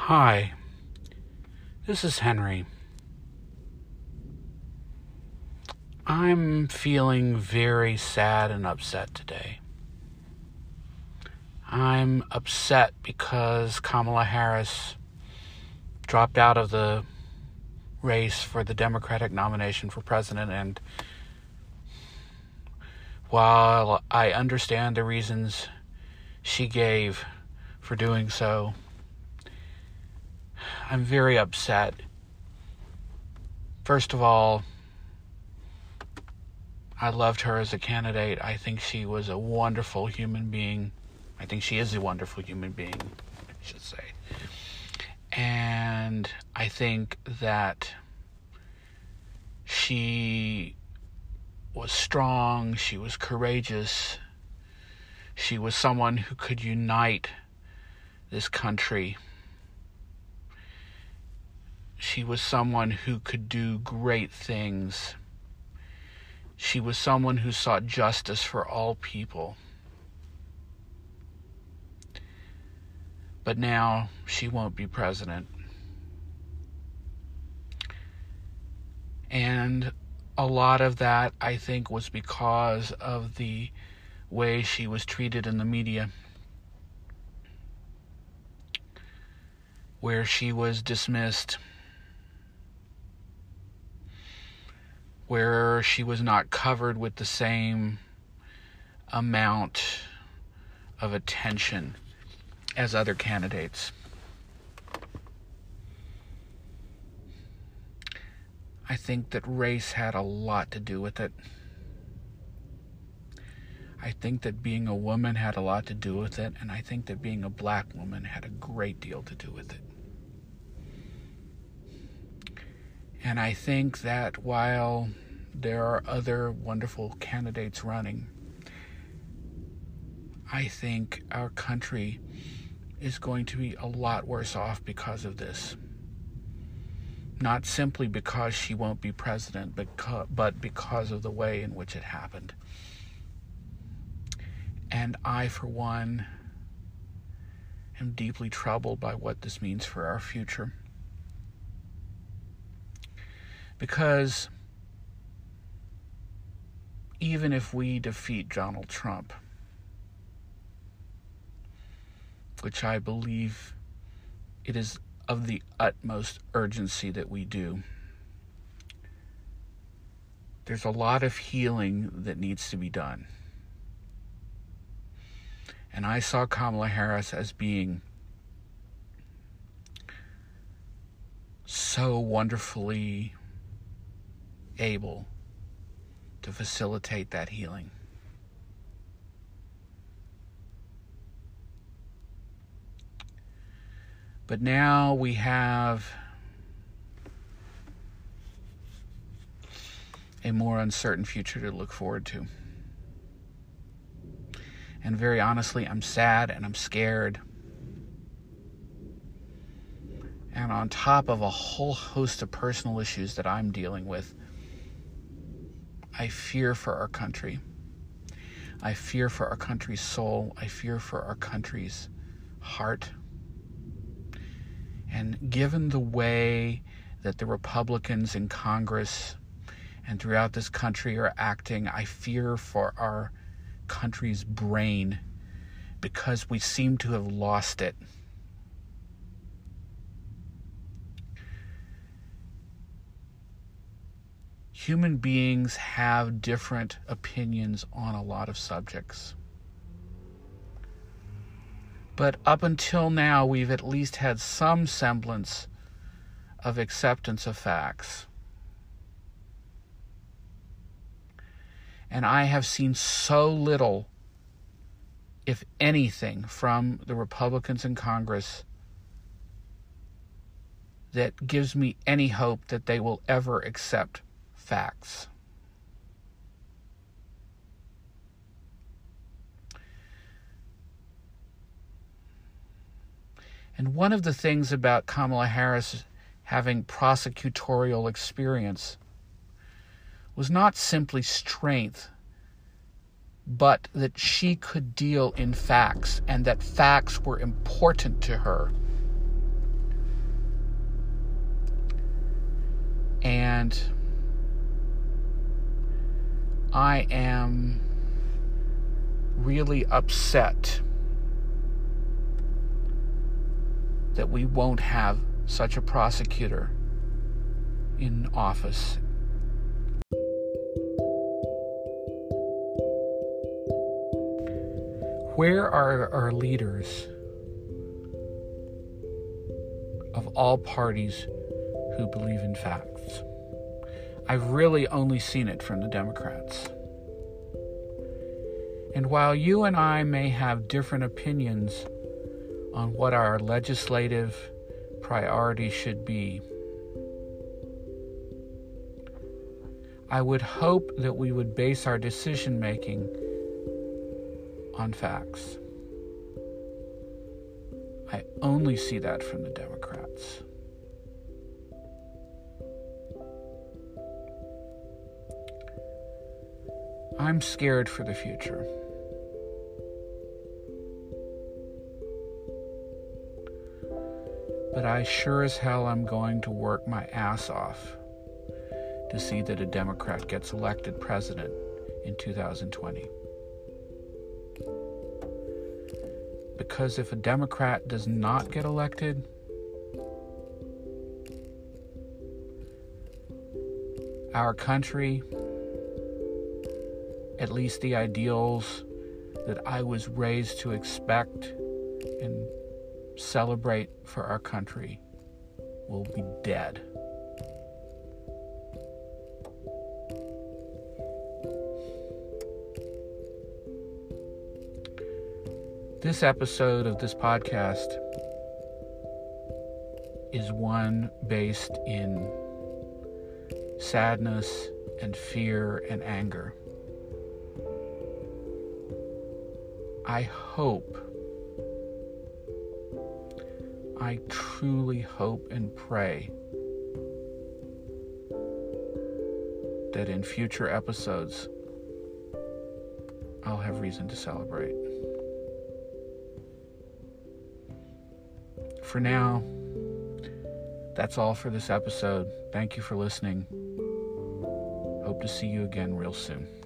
Hi, this is Henry. I'm feeling very sad and upset today. I'm upset because Kamala Harris dropped out of the race for the Democratic nomination for president, and while I understand the reasons she gave for doing so, I'm very upset. First of all, I loved her as a candidate. I think she was a wonderful human being. I think she is a wonderful human being, I should say. And I think that she was strong, she was courageous, she was someone who could unite this country. She was someone who could do great things. She was someone who sought justice for all people. But now she won't be president. And a lot of that, I think, was because of the way she was treated in the media, where she was dismissed, where she was not covered with the same amount of attention as other candidates. I think that race had a lot to do with it. I think that being a woman had a lot to do with it, and I think that being a black woman had a great deal to do with it. And I think that while there are other wonderful candidates running, I think our country is going to be a lot worse off because of this. Not simply because she won't be president, but because of the way in which it happened. And I, for one, am deeply troubled by what this means for our future. Because even if we defeat Donald Trump, which I believe it is of the utmost urgency that we do, there's a lot of healing that needs to be done. And I saw Kamala Harris as being so wonderfully able to facilitate that healing. But now we have a more uncertain future to look forward to. And very honestly, I'm sad and I'm scared. And on top of a whole host of personal issues that I'm dealing with, I fear for our country. I fear for our country's soul. I fear for our country's heart. And given the way that the Republicans in Congress and throughout this country are acting, I fear for our country's brain, because we seem to have lost it. Human beings have different opinions on a lot of subjects. But up until now, we've at least had some semblance of acceptance of facts. And I have seen so little, if anything, from the Republicans in Congress that gives me any hope that they will ever accept facts. And one of the things about Kamala Harris having prosecutorial experience was not simply strength, but that she could deal in facts, and that facts were important to her. And I am really upset that we won't have such a prosecutor in office. Where are our leaders of all parties who believe in facts? I've really only seen it from the Democrats. And while you and I may have different opinions on what our legislative priorities should be, I would hope that we would base our decision making on facts. I only see that from the Democrats. I'm scared for the future. But I sure as hell am going to work my ass off to see that a Democrat gets elected president in 2020. Because if a Democrat does not get elected, our country, at least the ideals that I was raised to expect and celebrate for our country, will be dead. This episode of this podcast is one based in sadness and fear and anger. I truly hope and pray that in future episodes I'll have reason to celebrate. For now, that's all for this episode. Thank you for listening. Hope to see you again real soon.